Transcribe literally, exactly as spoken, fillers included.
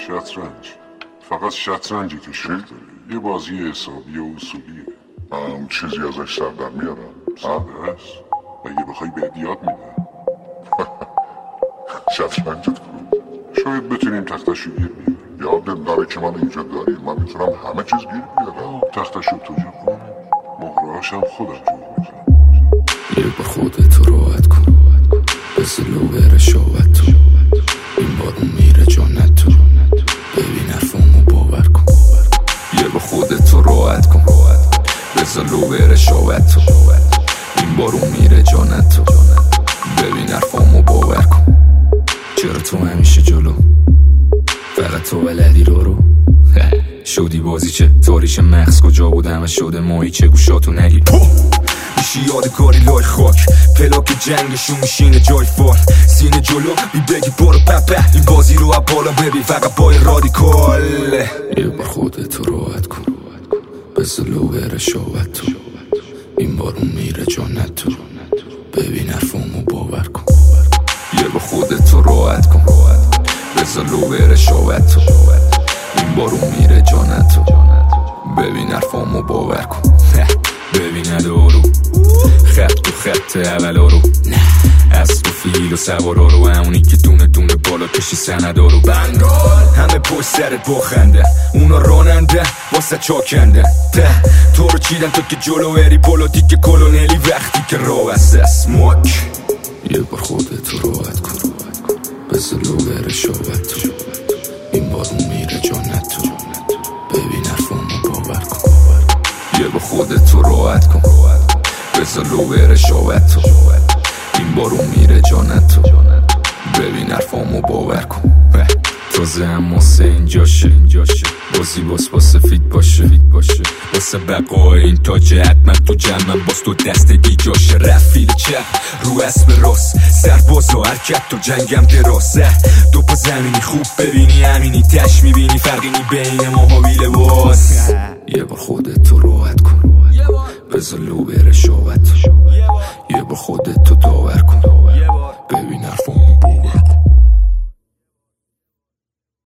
شطرنج. فقط شطرنجی که شکل داره. یه بازی حسابی و اصولیه. هم چیزی ازش سر در میارم. ساده است. اگه بخوای به یاد میده. شطرنجت کنم. شاید بتونیم تختشو گیر بیاریم. یادت داره که من اینجا داری. من میتونم همه چیز گیر بیارم. تختشو تو جو کن. مهرهاشم خودم جو میکنم. یه بار خودتو راحت کن. بذار لو بره شاوت تو. این بارون میره جانت تو. ببین حرفامو باور کن. یه بار خودتو راحت کن. بذار لو بره شاوت تو. این بارون میره جانت تو. ببین حرفامو باور کن. چرا تو همیشه جلو؟ فقط تو بلدی رو رو شدی بازی چه تاریش مغز کجا بودم و شده ماهی چه گوشاتو نگی میشی یادگاری لای خاک پلاک جنگشون میشینه جای فال سینه جلو بی بگی برو ببه این بازی رو از بالا ببین فقط با رادیکال یه بار خودتو راحت کن بذار لو بره شاوت تو این بارون میره جانت تو ببین حرفامو باور کن یه بار خودتو راحت کن بذار لو بره شاوت تو این بارون میره جانت تو ببین حرفامو باور کن ببین ادارو خط تو خط اولا رو از تو فیل و سوارا رو همونی که دونه دونه بالا کشی سندارو بنگال همه پشت سرت با خنده اونا راننده واسه چاکنده ده تو رو چیدن تو که جلو بری پولو دیگه کلونلی وقتی که راه است اسموک یه بار خودتو راحت کن بذار لو بره شاوت تو این بارون میره جانت تو ببین حرفامو باور کن یه با خودتو راحت کن بذار لو بره شاوت تو این بارون میره جانت تو ببین حرفامو باور کن تازه هم واسه اینجاشه بازی باز با سفید باشه واسه بقای این تاجه حتما تو جمعم باز تو دستگی جاشه رفیل چپ رو اسب راست سرباز و حرکت تو جنگم دراسه دو پا زمینی خوب ببینی همینی تش میبینی فرقی نی بین ما و ویل باز یه بار خودتو راحت کن بذار لو بره شاوت یه بار خودتو دار